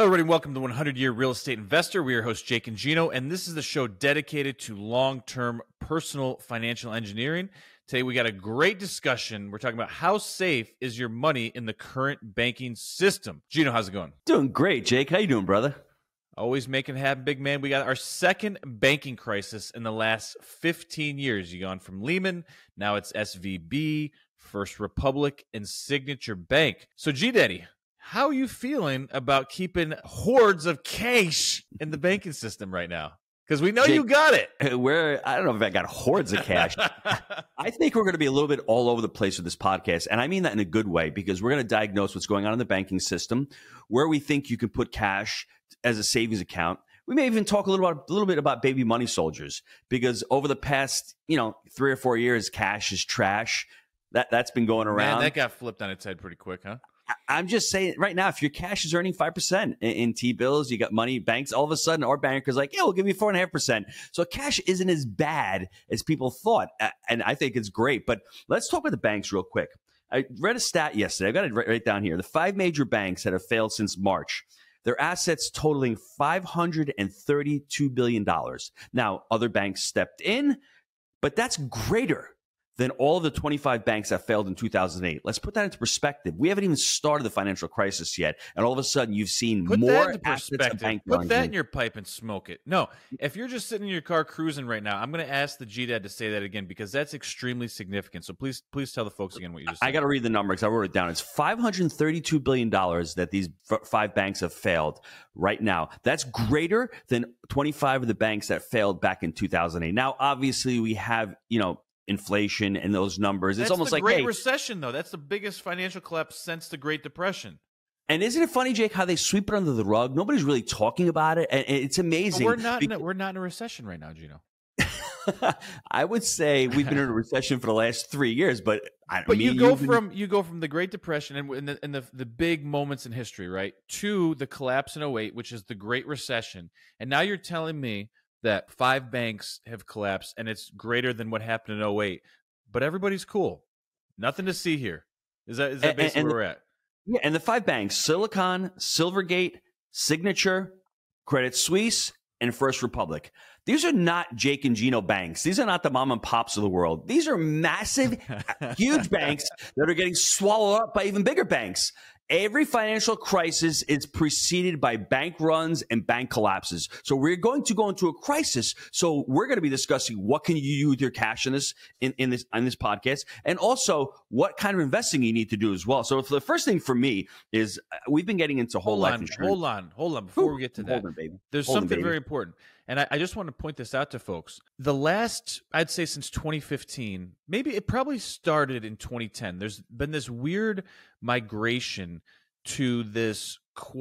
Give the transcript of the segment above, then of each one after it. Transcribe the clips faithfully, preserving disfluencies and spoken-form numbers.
Hello, everybody. Welcome to one hundred year Real Estate Investor. We are your hosts, Jake and Gino, and this is the show dedicated to long-term personal financial engineering. Today, we got a great discussion. We're talking about how safe is your money in the current banking system. Gino, how's it going? Doing great, Jake. How you doing, brother? Always making it happen, big man. We got our second banking crisis in the last fifteen years. You gone from Lehman, now it's S V B, First Republic, and Signature Bank. So, G-Daddy, how are you feeling about keeping hordes of cash in the banking system right now? Because we know Jake, you got it. Where I don't know if I got hordes of cash. I think we're going to be a little bit all over the place with this podcast. And I mean that in a good way, because we're going to diagnose what's going on in the banking system, where we think you can put cash as a savings account. We may even talk a little, about, a little bit about baby money soldiers, because over the past, you know, three or four years, cash is trash. That, that's been going around. Man, that got flipped on its head pretty quick, huh? I'm just saying right now, if your cash is earning five percent in, in T-bills, you got money, banks, all of a sudden our banker's like, yeah, we'll give you four point five percent. So cash isn't as bad as people thought. And I think it's great. But let's talk about the banks real quick. I read a stat yesterday. I've got it right, right down here. The five major banks that have failed since March, their assets totaling five hundred thirty-two billion dollars. Now, other banks stepped in, but that's greater than all of the twenty-five banks that failed in two thousand eight. Let's put that into perspective. We haven't even started the financial crisis yet, and all of a sudden you've seen put more that into assets perspective. bank Put that in. in your pipe and smoke it. No, if you're just sitting in your car cruising right now, I'm going to ask the G-Dad to say that again, because that's extremely significant. So please, please tell the folks again what you just said. I got to read the number because I wrote it down. It's five hundred thirty-two billion dollars that these f- five banks have failed right now. That's greater than twenty-five of the banks that failed back in two thousand eight. Now, obviously, we have, you know, inflation and those numbers. It's That's almost the like Great hey, Recession, though. That's the biggest financial collapse since the Great Depression. And isn't it funny, Jake, how they sweep it under the rug? Nobody's really talking about it, and it's amazing. But we're not. because- in a, we're not in a recession right now, Gino. I would say we've been in a recession for the last three years, but I But mean, you go been- from you go from the Great Depression and, and, the, and the the big moments in history, right, to the collapse in oh eight, which is the Great Recession, and now you're telling me that five banks have collapsed and it's greater than what happened in oh eight. But everybody's cool. Nothing to see here. Is that is that And- basically and where the- we're at? Yeah, and the five banks, Silicon, Silvergate, Signature, Credit Suisse, and First Republic. These are not Jake and Gino banks. These are not the mom and pops of the world. These are massive, huge banks that are getting swallowed up by even bigger banks. Every financial crisis is preceded by bank runs and bank collapses. So we're going to go into a crisis. So we're going to be discussing what can you do with your cash in this in, in this on this podcast, and also what kind of investing you need to do as well. So the first thing for me is uh, we've been getting into whole Hold life on, insurance. hold on, hold on. Before Ooh, we get to I'm that, holding, baby. there's Holding, something baby. very important. And I, I just want to point this out to folks. The last, I'd say since twenty fifteen, maybe it probably started in twenty ten. There's been this weird migration to this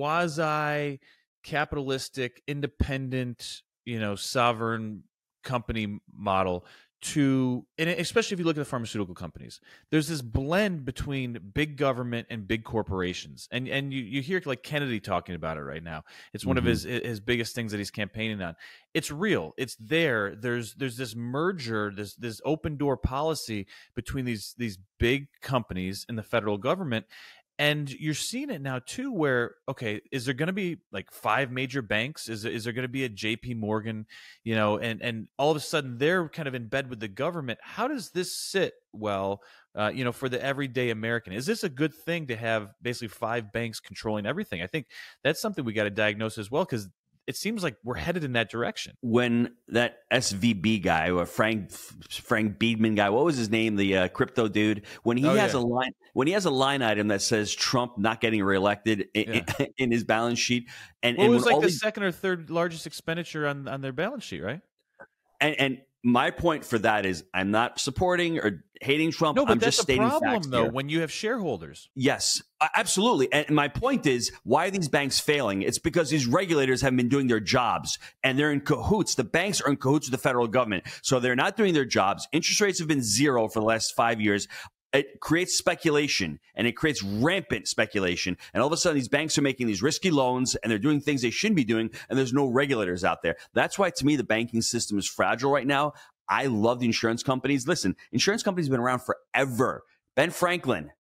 quasi-capitalistic, independent, you know, sovereign company model to, and especially if you look at the pharmaceutical companies, there's this blend between big government and big corporations. And and you, you hear like Kennedy talking about it right now. It's one Mm-hmm. of his his biggest things that he's campaigning on. It's real. It's there. There's there's this merger, this this open door policy between these these big companies and the federal government. And you're seeing it now too, where, okay, is there going to be like five major banks? Is, is there going to be a J P Morgan, you know, and, and all of a sudden they're kind of in bed with the government. How does this sit well, uh, you know, for the everyday American? Is this a good thing to have basically five banks controlling everything? I think that's something we got to diagnose as well, because it seems like we're headed in that direction. When that S V B guy, or Frank Frank Biedman guy, what was his name? The uh, crypto dude. When he Oh, has yeah. a line, when he has a line item that says Trump not getting reelected in, Yeah. in, in his balance sheet, and Well, it and was when like all the these- second or third largest expenditure on, on their balance sheet, right? and and my point for that is, I'm not supporting or hating Trump. No, but I'm that's just a stating problem, facts though, here. when you have shareholders. Yes, a- absolutely. And my point is, why are these banks failing? It's because these regulators haven't been doing their jobs, and they're in cahoots. The banks are in cahoots with the federal government. So they're not doing their jobs. Interest rates have been zero for the last five years. It creates speculation, and it creates rampant speculation. And all of a sudden, these banks are making these risky loans, and they're doing things they shouldn't be doing, and there's no regulators out there. That's why, to me, the banking system is fragile right now. I love the insurance companies. Listen, insurance companies have been around forever. Ben Franklin,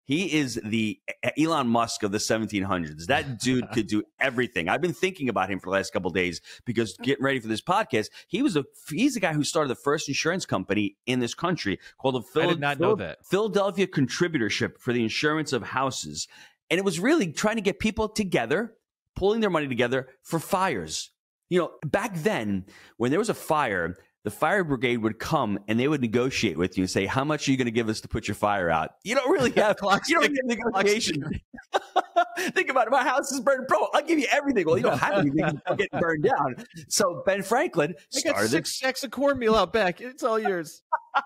He is the Elon Musk of the seventeen hundreds. That dude could do everything. I've been thinking about him for the last couple of days because getting ready for this podcast, he was a he's the guy who started the first insurance company in this country called the Phil- I did not Phil- know that. Philadelphia Contributorship for the Insurance of Houses. And it was really trying to get people together, pulling their money together for fires. You know, back then, when there was a fire, the fire brigade would come and they would negotiate with you and say, how much are you going to give us to put your fire out? You don't really have, you don't have negotiation. Think about it. My house is burned. Bro, I'll give you everything. Well, you don't have anything getting burned down. So Ben Franklin started. I got six sacks of cornmeal out back. It's all yours.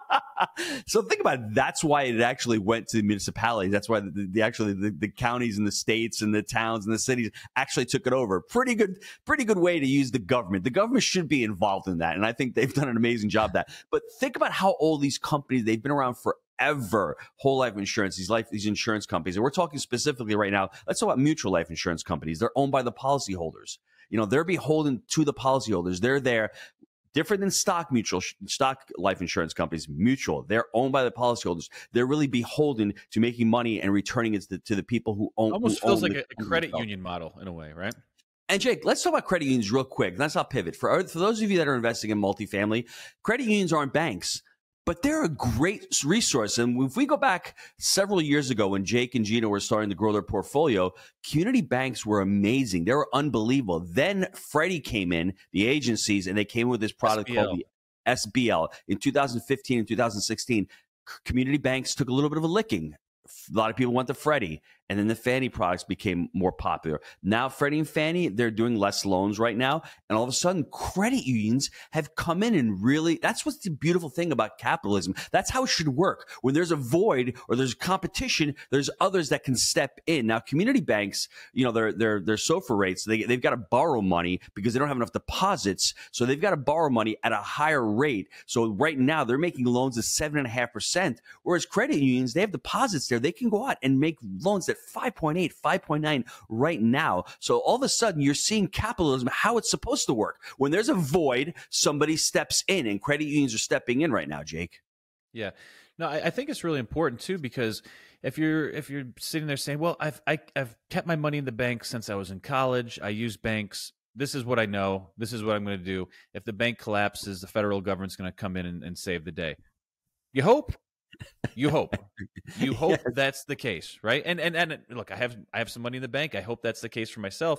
So think about it. That's why it actually went to the municipalities. That's why the, the actually the, the counties and the states and the towns and the cities actually took it over. Pretty good, pretty good way to use the government. The government should be involved in that, and I think they've done an amazing job of that. But think about how old these companies, they've been around forever. Whole life insurance, these life, these insurance companies, and we're talking specifically right now. Let's talk about mutual life insurance companies. They're owned by the policyholders. You know, they're beholden to the policyholders. They're there. Different than stock mutual stock life insurance companies, mutual. They're owned by the policyholders. They're really beholden to making money and returning it to, to the people who own. Almost who feels own like the, a credit union model in a way, right? And Jake, let's talk about credit unions real quick. That's not pivot. For for those of you that are investing in multifamily, credit unions aren't banks, but they're a great resource. And if we go back several years ago when Jake and Gina were starting to grow their portfolio, community banks were amazing. They were unbelievable. Then Freddie came in, the agencies, and they came with this product S B L. called the S B L. In two thousand fifteen and two thousand sixteen, community banks took a little bit of a licking. A lot of people went to Freddie, and then the Fannie products became more popular. Now, Freddie and Fannie, they're doing less loans right now, and all of a sudden, credit unions have come in and really, that's what's the beautiful thing about capitalism. That's how it should work. When there's a void or there's competition, there's others that can step in. Now, community banks, you know, their their their SOFR rates, they, they've got to borrow money because they don't have enough deposits, so they've got to borrow money at a higher rate. So right now, they're making loans at seven point five percent, whereas credit unions, they have deposits there. They can go out and make loans at five point eight, five point nine right now. So all of a sudden, you're seeing capitalism, how it's supposed to work. When there's a void, somebody steps in, and credit unions are stepping in right now, Jake. Yeah. No, I, I think it's really important too, because if you're if you're sitting there saying, well, I've I, I've kept my money in the bank since I was in college. I use banks. This is what I know. This is what I'm going to do. If the bank collapses, the federal government's going to come in and, and save the day. You hope. You hope. You hope yes. That's the case, right? And and and look, I have I have some money in the bank. I hope that's the case for myself.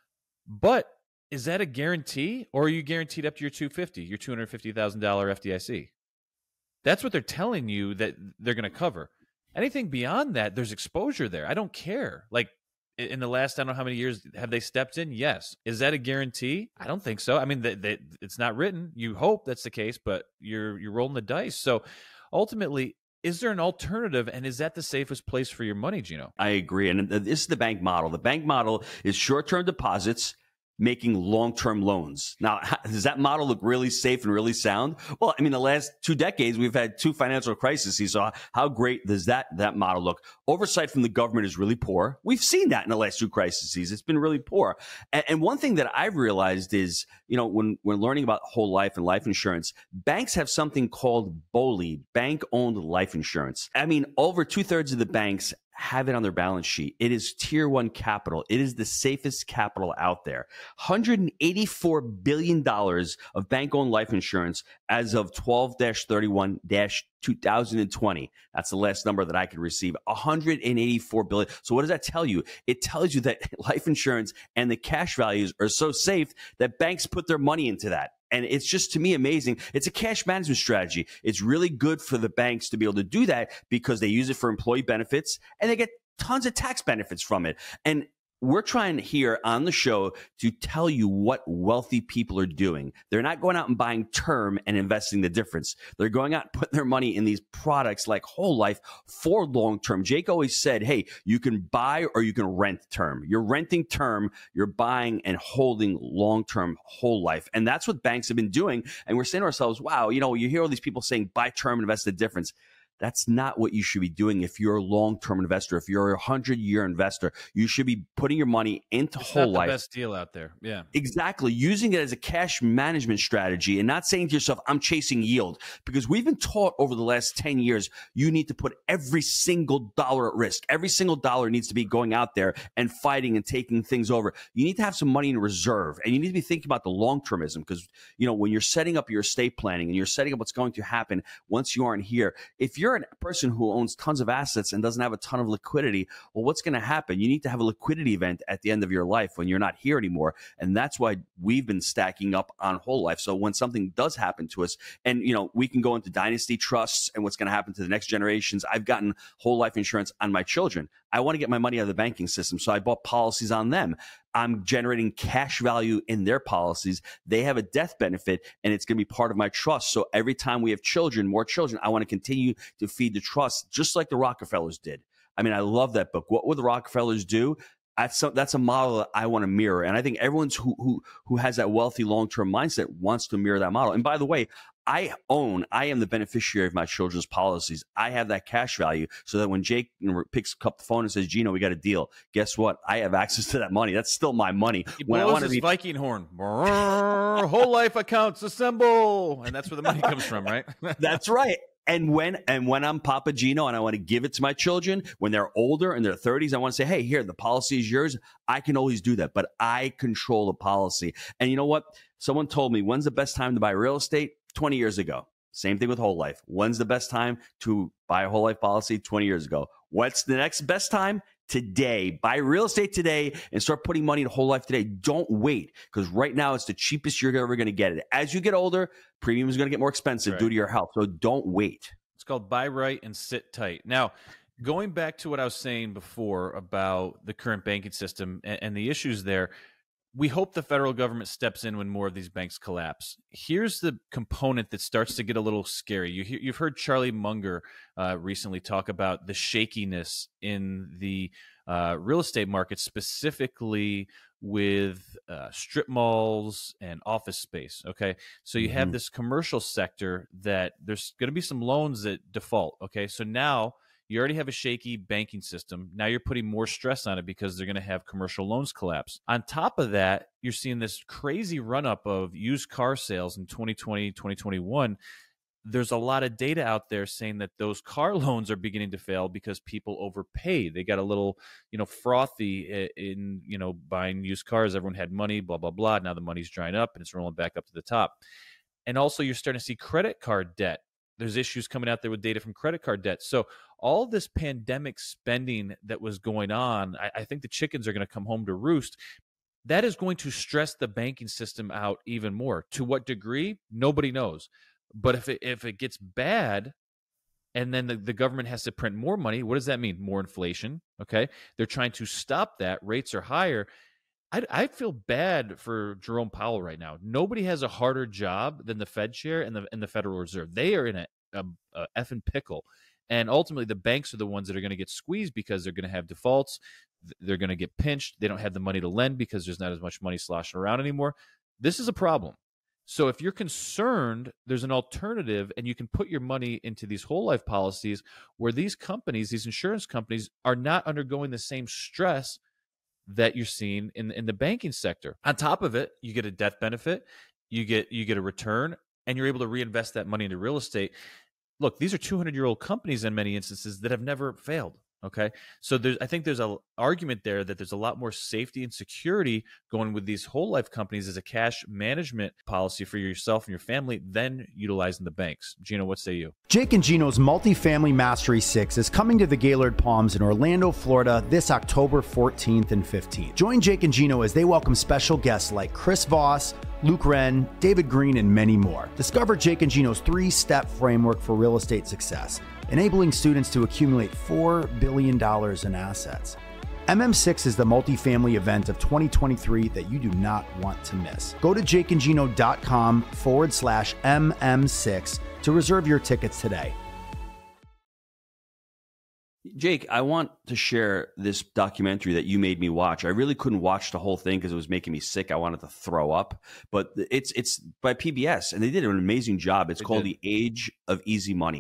But is that a guarantee, or are you guaranteed up to your two hundred fifty, your two hundred fifty thousand dollar F D I C? That's what they're telling you that they're going to cover. Anything beyond that, there's exposure there. I don't care. Like in the last, I don't know how many years have they stepped in? Yes. Is that a guarantee? I don't think so. I mean, they, they, it's not written. You hope that's the case, but you're you're rolling the dice. So ultimately, is there an alternative, and is that the safest place for your money, Gino? I agree. And this is the bank model. The bank model is short-term deposits making long-term loans. Now, does that model look really safe and really sound? Well, I mean, the last two decades, we've had two financial crises. So how great does that, that model look? Oversight from the government is really poor. We've seen that in the last two crises. It's been really poor. And, and one thing that I've realized is, you know, when we're learning about whole life and life insurance, banks have something called BOLI, bank-owned life insurance. I mean, over two-thirds of the banks have it on their balance sheet. It is tier one capital. It is the safest capital out there. one hundred eighty-four billion dollars of bank-owned life insurance as of twelve thirty-one two thousand twenty. That's the last number that I could receive. one hundred eighty-four billion dollars. So what does that tell you? It tells you that life insurance and the cash values are so safe that banks put their money into that. And it's just, to me, amazing. It's a cash management strategy. It's really good for the banks to be able to do that because they use it for employee benefits and they get tons of tax benefits from it. And we're trying here on the show to tell you what wealthy people are doing. They're not going out and buying term and investing the difference. They're going out and putting their money in these products like whole life for long term. Jake always said, hey, you can buy or you can rent term. You're renting term, you're buying and holding long term whole life. And that's what banks have been doing. And we're saying to ourselves, wow, you know, you hear all these people saying buy term, invest the difference. That's not what you should be doing if you're a long-term investor. If you're a hundred-year investor, you should be putting your money into It's whole not the life. best deal out there. Yeah. Exactly. Using it as a cash management strategy and not saying to yourself, I'm chasing yield. Because we've been taught over the last ten years, you need to put every single dollar at risk. Every single dollar needs to be going out there and fighting and taking things over. You need to have some money in reserve, and you need to be thinking about the long-termism, because, you know, when you're setting up your estate planning and you're setting up what's going to happen once you aren't here, if you're a person who owns tons of assets and doesn't have a ton of liquidity, well, what's going to happen? You need to have a liquidity event at the end of your life when you're not here anymore. And that's why we've been stacking up on whole life. So when something does happen to us, and, you know, we can go into dynasty trusts and what's going to happen to the next generations. I've gotten whole life insurance on my children. I want to get my money out of the banking system, so I bought policies on them. I'm generating cash value in their policies. They have a death benefit, and it's going to be part of my trust. So every time we have children, more children, I want to continue to feed the trust, just like the Rockefellers did. I mean, I love that book. What would the Rockefellers do? That's a, that's a model that I want to mirror. And I think everyone's who who who has that wealthy long-term mindset wants to mirror that model. And by the way, I own, I am the beneficiary of my children's policies. I have that cash value, so that when Jake, you know, picks up the phone and says, Gino, we got a deal, guess what? I have access to that money. That's still my money. He when blows I want his to be Viking horn. Brrr, whole life accounts assemble. And that's where the money comes from, right? That's right. And when and when I'm Papa Gino and I want to give it to my children when they're older, in their thirties, I want to say, hey, here, the policy is yours. I can always do that, but I control the policy. And you know what? Someone told me, when's the best time to buy real estate? twenty years ago. Same thing with whole life. When's the best time to buy a whole life policy? twenty years ago. What's the next best time? Today. Buy real estate today and start putting money in whole life today. Don't wait, because right now it's the cheapest you're ever going to get it. As you get older, premium is going to get more expensive Right. due to your health. So don't wait. It's called buy right and sit tight. Now, going back to what I was saying before about the current banking system and, and the issues there, we hope the federal government steps in when more of these banks collapse. Here's the component that starts to get a little scary. You, you've heard Charlie Munger uh, recently talk about the shakiness in the uh, real estate market, specifically with uh, strip malls and office space. Okay. So you mm-hmm. have this commercial sector that there's going to be some loans that default. Okay. So now you already have a shaky banking system. Now you're putting more stress on it because they're going to have commercial loans collapse. On top of that, you're seeing this crazy run up of used car sales in twenty twenty, twenty twenty-one. There's a lot of data out there saying that those car loans are beginning to fail because people overpay. They got a little, you know, frothy in, you know, buying used cars. Everyone had money, blah, blah, blah. Now the money's drying up and it's rolling back up to the top. And also you're starting to see credit card debt. There's issues coming out there with data from credit card debt. So all this pandemic spending that was going on, I, I think the chickens are going to come home to roost. That is going to stress the banking system out even more. To what degree? Nobody knows. But if it, if it gets bad and then the, the government has to print more money, what does that mean? More inflation, okay? They're trying to stop that. Rates are higher. I, I feel bad for Jerome Powell right now. Nobody has a harder job than the Fed chair and the, and the Federal Reserve. They are in a, a, a effing pickle. And ultimately, the banks are the ones that are going to get squeezed because they're going to have defaults. They're going to get pinched. They don't have the money to lend because there's not as much money sloshing around anymore. This is a problem. So if you're concerned, there's an alternative, and you can put your money into these whole life policies where these companies, these insurance companies, are not undergoing the same stress that you're seeing in, in the banking sector. On top of it, you get a death benefit, you get you get a return, and you're able to reinvest that money into real estate. Look, these are two hundred year old companies in many instances that have never failed. Okay. So there's, I think there's an argument there that there's a lot more safety and security going with these whole life companies as a cash management policy for yourself and your family than utilizing the banks. Gino, what say you? Jake and Gino's Multifamily Mastery six is coming to the Gaylord Palms in Orlando, Florida this October fourteenth and fifteenth. Join Jake and Gino as they welcome special guests like Chris Voss, Luke Wren, David Green, and many more. Discover Jake and Gino's three-step framework for real estate success, enabling students to accumulate four billion dollars in assets. M M six is the multifamily event of twenty twenty-three that you do not want to miss. Go to jakeandgino.com forward slash MM6 to reserve your tickets today. Jake, I want to share this documentary that you made me watch. I really couldn't watch the whole thing because it was making me sick. I wanted to throw up, but it's it's by P B S, and they did an amazing job. It's They called did. The Age of Easy Money.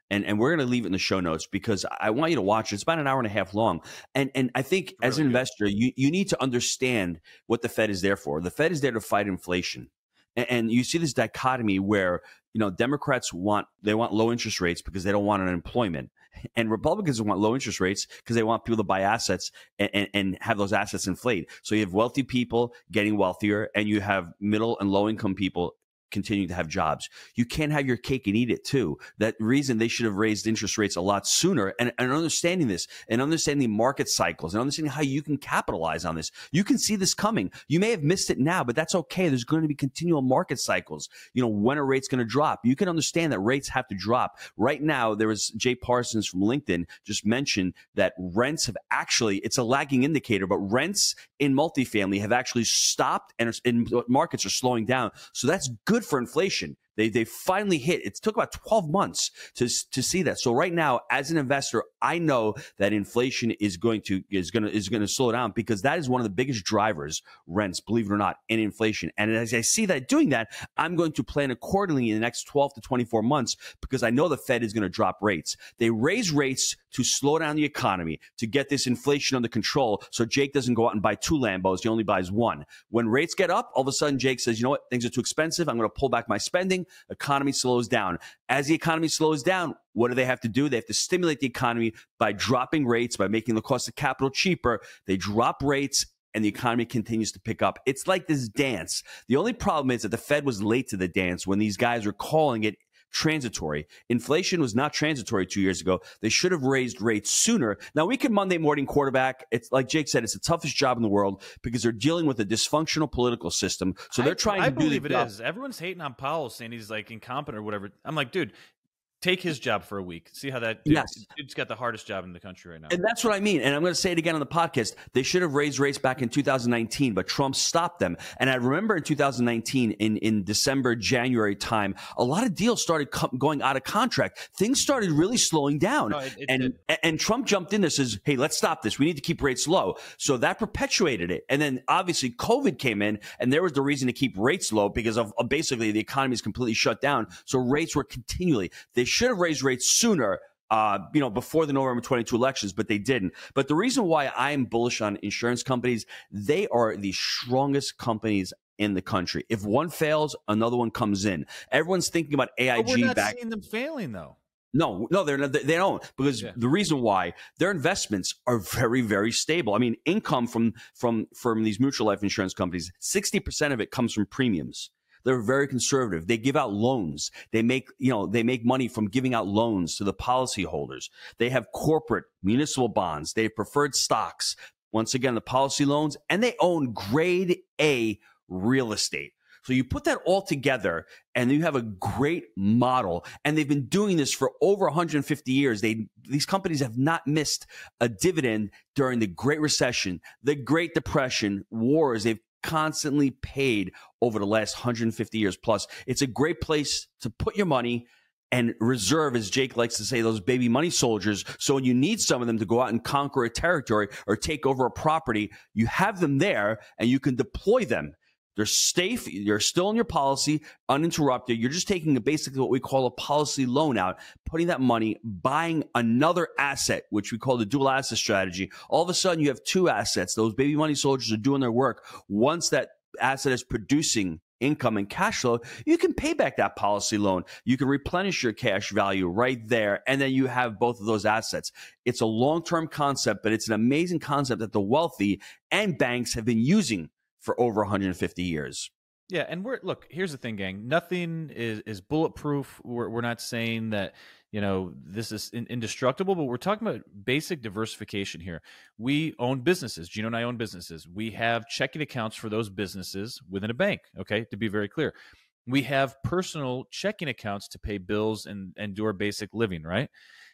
And, and we're going to leave it in the show notes because I want you to watch it. It's about an hour and a half long. And and I think Really as an good. investor, you, you need to understand what the Fed is there for. The Fed is there to fight inflation. And, and you see this dichotomy where, you know, Democrats want, they want low interest rates because they don't want unemployment. And Republicans want low interest rates because they want people to buy assets and, and, and have those assets inflate. So you have wealthy people getting wealthier, and you have middle and low income people continuing to have jobs. You can't have your cake and eat it too. That reason they should have raised interest rates a lot sooner. And, and understanding this and understanding market cycles and understanding how you can capitalize on this. You can see this coming. You may have missed it now, but that's okay. There's going to be continual market cycles. You know, when are rates going to drop? You can understand that rates have to drop. Right now, there was Jay Parsons from LinkedIn just mentioned that rents have actually, it's a lagging indicator, but rents in multifamily have actually stopped and, and markets are slowing down. So that's good for inflation. They they finally hit. It took about twelve months to to see that. So right now, as an investor, I know that inflation is going to is going to is going to slow down because that is one of the biggest drivers, rents, believe it or not, in inflation. And as I see that doing that, I'm going to plan accordingly in the next twelve to twenty-four months because I know the Fed is going to drop rates. They raise rates to slow down the economy, to get this inflation under control so Jake doesn't go out and buy two Lambos. He only buys one. When rates get up, all of a sudden Jake says, you know what, things are too expensive. I'm going to pull back my spending. Economy slows down. As the economy slows down, what do they have to do? They have to stimulate the economy by dropping rates, by making the cost of capital cheaper. They drop rates and the economy continues to pick up. It's like this dance. The only problem is that the Fed was late to the dance when these guys were calling it transitory. Inflation was not transitory two years ago. They should have raised rates sooner. Now, we can Monday morning quarterback. It's like Jake said, it's the toughest job in the world because they're dealing with a dysfunctional political system. So they're trying I, to I do believe the it job. is. Everyone's hating on Powell, saying he's like incompetent or whatever. I'm like, dude, take his job for a week. See how that dude, Yes. dude's got the hardest job in the country right now. And that's what I mean. And I'm going to say it again on the podcast. They should have raised rates back in two thousand nineteen, but Trump stopped them. And I remember in two thousand nineteen, in, in December, January time, a lot of deals started co- going out of contract. Things started really slowing down. No, it- it and, did. and Trump jumped in there and says, hey, let's stop this. We need to keep rates low. So that perpetuated it. And then obviously COVID came in, and there was the reason to keep rates low because of, of basically the economy is completely shut down. So rates were continually. They should have raised rates sooner, uh, you know, before the November twenty-two elections, but they didn't. But the reason why I am bullish on insurance companies, they are the strongest companies in the country. If one fails, another one comes in. Everyone's thinking about A I G but we're not back. seeing them failing, though. No, no, they're not, they don't, because Yeah. the reason why their investments are very, very stable. I mean, income from from from these mutual life insurance companies, sixty percent of it comes from premiums. They're very conservative. They give out loans. They make, you know, they make money from giving out loans to the policyholders. They have corporate municipal bonds. They have preferred stocks. Once again, the policy loans, and they own grade A real estate. So you put that all together and you have a great model. And they've been doing this for over one hundred fifty years. They, these companies have not missed a dividend during the Great Recession, the Great Depression, wars. They've constantly paid over the last one hundred fifty years plus. It's a great place to put your money and reserve, as Jake likes to say, those baby money soldiers. So when you need some of them to go out and conquer a territory or take over a property, you have them there and you can deploy them. They're safe. You're still in your policy, uninterrupted. You're just taking a, basically what we call a policy loan out, putting that money, buying another asset, which we call the dual asset strategy. All of a sudden, you have two assets. Those baby money soldiers are doing their work. Once that asset is producing income and cash flow, you can pay back that policy loan. You can replenish your cash value right there. And then you have both of those assets. It's a long-term concept, but it's an amazing concept that the wealthy and banks have been using for over one hundred fifty years. Yeah, and we're look. Here's the thing, gang. Nothing is is bulletproof. We're we're not saying that you know this is in, indestructible, but we're talking about basic diversification here. We own businesses. Gino and I own businesses. We have checking accounts for those businesses within a bank. Okay, to be very clear, we have personal checking accounts to pay bills and and do our basic living. Right.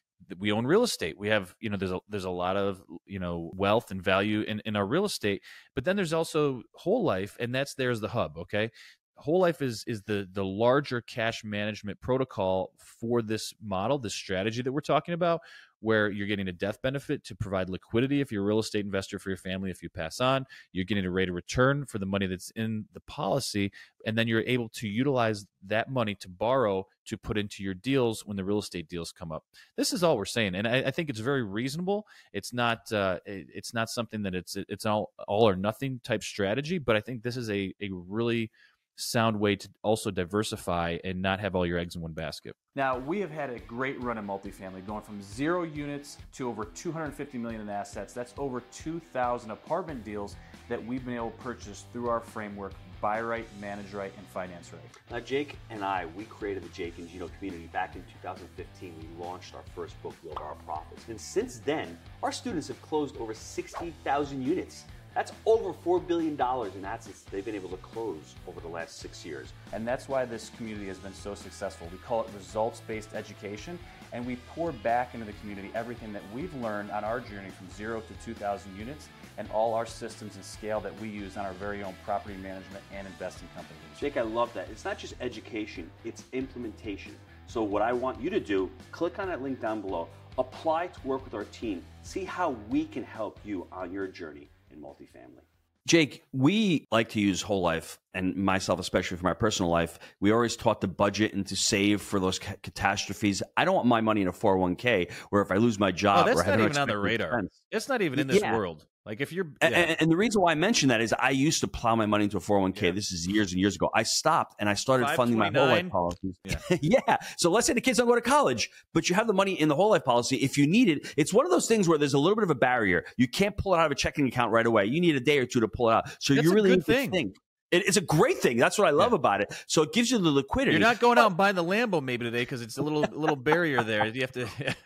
We own real estate. We have, you know, there's a there's a lot of, you know, wealth and value in, in our real estate, but then there's also whole life, and that's there's the hub. Okay. Whole Life is is the the larger cash management protocol for this model, this strategy that we're talking about, where you're getting a death benefit to provide liquidity if you're a real estate investor for your family if you pass on. You're getting a rate of return for the money that's in the policy, and then you're able to utilize that money to borrow to put into your deals when the real estate deals come up. This is all we're saying, and I, I think it's very reasonable. It's not uh, it, it's not something that it's it's all all or nothing type strategy, but I think this is a a really sound way to also diversify and not have all your eggs in one basket. Now, we have had a great run in multifamily, going from zero units to over two hundred fifty million in assets. That's over two thousand apartment deals that we've been able to purchase through our framework, buy right, manage right, and finance right. Now, Jake and I, we created the Jake and Gino community back in two thousand fifteen. We launched our first book, Build Our Profits. And since then, our students have closed over sixty thousand units. That's over four billion dollars in assets they've been able to close over the last six years. And that's why this community has been so successful. We call it results-based education, and we pour back into the community everything that we've learned on our journey from zero to two thousand units and all our systems and scale that we use on our very own property management and investing companies. Jake, I love that. It's not just education, it's implementation. So what I want you to do, click on that link down below, apply to work with our team, see how we can help you on your journey in multifamily. Jake, we like to use Whole Life, and myself, especially for my personal life, we always taught to budget and to save for those ca- catastrophes. I don't want my money in a four oh one k where if I lose my job, Oh, that's or have not no even on the expected radar. expense. It's not even in this Yeah. world. Like if you're, And, yeah. and the reason why I mention that is I used to plow my money into a four oh one k. Yeah. This is years and years ago. I stopped and I started funding my Whole Life five twenty-nine policies. Yeah. Yeah. So let's say the kids don't go to college, but you have the money in the Whole Life policy. If you need it, it's one of those things where there's a little bit of a barrier. You can't pull it out of a checking account right away. You need a day or two to pull it out. So That's you a really good need to thing. think. It, it's a great thing. That's what I love Yeah. about it. So it gives you the liquidity. You're not going out and buying the Lambo maybe today because it's a little little barrier there. You have to.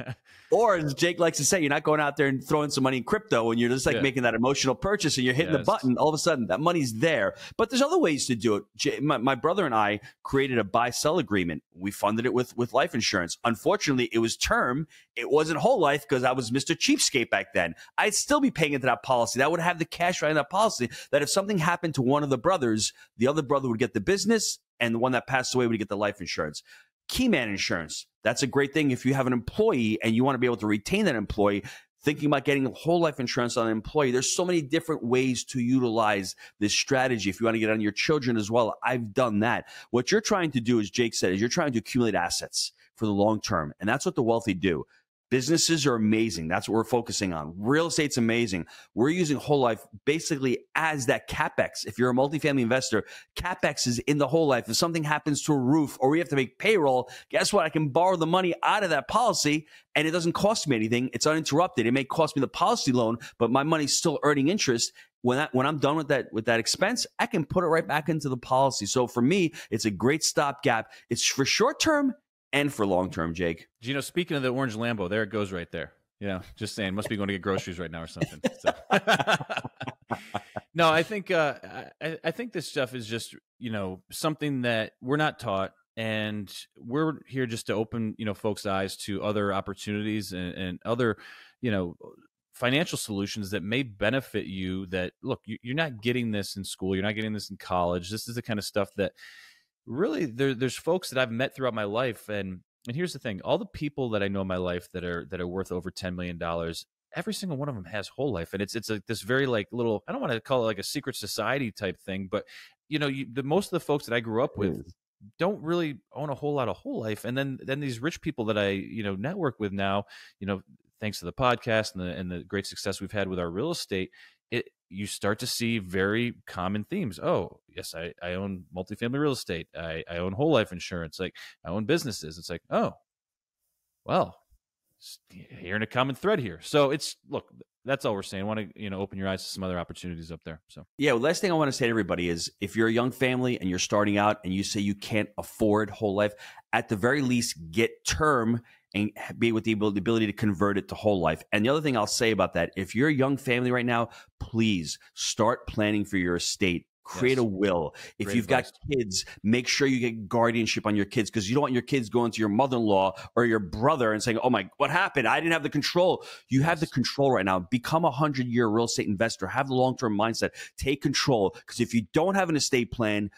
Or as Jake likes to say, you're not going out there and throwing some money in crypto and you're just like Yeah. making that emotional purchase and you're hitting Yes. the button. All of a sudden, that money's there. But there's other ways to do it. J- My, my brother and I created a buy-sell agreement. We funded it with, with life insurance. Unfortunately, it was term. It wasn't whole life because I was Mister Cheapskate back then. I'd still be paying into that policy. That would have the cash right in that policy that if something happened to one of the brothers, the other brother would get the business and the one that passed away would get the life insurance. Keyman Insurance. That's a great thing if you have an employee and you want to be able to retain that employee. Thinking about getting whole life insurance on an employee. There's so many different ways to utilize this strategy. If you want to get on your children as well, I've done that. What you're trying to do, as Jake said, is you're trying to accumulate assets for the long term. And that's what the wealthy do. Businesses are amazing. That's what we're focusing on. Real estate's amazing. We're using Whole Life basically as that CapEx. If you're a multifamily investor, CapEx is in the Whole Life. If something happens to a roof or we have to make payroll, guess what? I can borrow the money out of that policy and it doesn't cost me anything. It's uninterrupted. It may cost me the policy loan, but my money's still earning interest. When, I, when I'm done with that with that expense, I can put it right back into the policy. So for me, it's a great stopgap. It's for short term and for long term, Jake. Gino, speaking of the orange Lambo, there it goes right there. Yeah, just saying. Must be going to get groceries right now or something. So. No, I think uh, I, I think this stuff is just, you know, something that we're not taught, and we're here just to open, you know, folks' eyes to other opportunities and, and other, you know, financial solutions that may benefit you. That look, you, you're not getting this in school, you're not getting this in college. This is the kind of stuff that really there, there's folks that I've met throughout my life, and and here's the thing: all the people that I know in my life that are that are worth over ten million dollars, every single one of them has Whole Life, and it's it's like this very like little, I don't want to call it like a secret society type thing, but you know, you, the most of the folks that I grew up with don't really own a whole lot of Whole Life, and then then these rich people that I you know network with now, you know, thanks to the podcast and the and the great success we've had with our real estate, it you start to see very common themes. Oh, yes, I, I own multifamily real estate. I, I own whole life insurance. Like I own businesses. It's like, oh, well, hearing a common thread here. So it's, look, that's all we're saying. I want to, you know, open your eyes to some other opportunities up there. So yeah, well, last thing I want to say to everybody is if you're a young family and you're starting out and you say you can't afford Whole Life, at the very least get term and be with the ability to convert it to Whole Life. And the other thing I'll say about that, if you're a young family right now, please start planning for your estate. Create Yes. a will. If Great you've advice. got kids, make sure you get guardianship on your kids because you don't want your kids going to your mother-in-law or your brother and saying, oh my, what happened? I didn't have the control. You have the control right now. Become a hundred-year real estate investor. Have the long-term mindset. Take control because if you don't have an estate plan,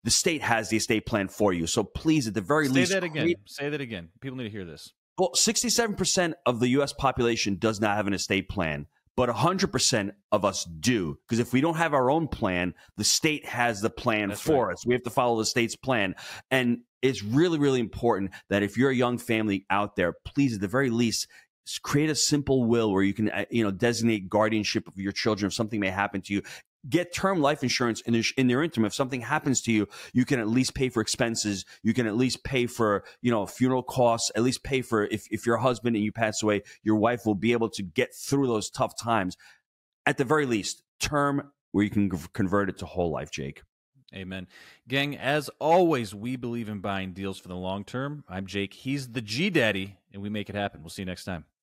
the state has the estate plan for you. So please, at the very Say least, that again. create- Say that again. People need to hear this. well, sixty-seven percent of the U S population does not have an estate plan, but one hundred percent of us do. Because if we don't have our own plan, the state has the plan That's for right. us. We have to follow the state's plan. And it's really, really important that if you're a young family out there, please, at the very least, s- create a simple will where you can, uh, you know, designate guardianship of your children if something may happen to you. Get term life insurance in, the, in their interim. If something happens to you, you can at least pay for expenses. You can at least pay for, you know, funeral costs, at least pay for, if, if your husband and you pass away, your wife will be able to get through those tough times. At the very least, term where you can g- convert it to whole life, Jake. Amen. Gang, as always, we believe in buying deals for the long term. I'm Jake. He's the G Daddy, and we make it happen. We'll see you next time.